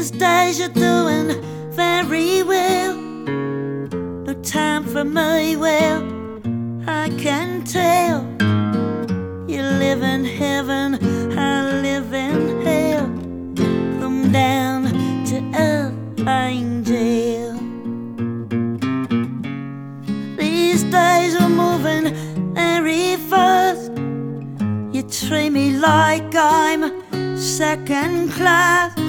These days you're doing very well. No time for me, well, I can tell. You live in heaven, I live in hell. Come down to earth, angel. These days are moving very fast. You treat me like I'm second class.